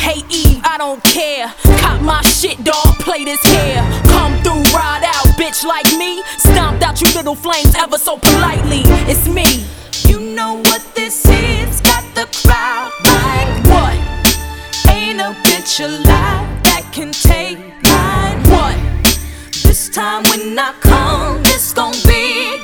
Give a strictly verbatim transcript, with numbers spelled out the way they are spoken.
Hey Eve, I don't care. Cop my shit, dog, play this here. Come through, ride out, bitch like me. Stomped out you little flames ever so politely. It's me. You know what this is, got the crowd like What? Ain't a bitch alive that can take mine. What? This time when I come, it's gon' be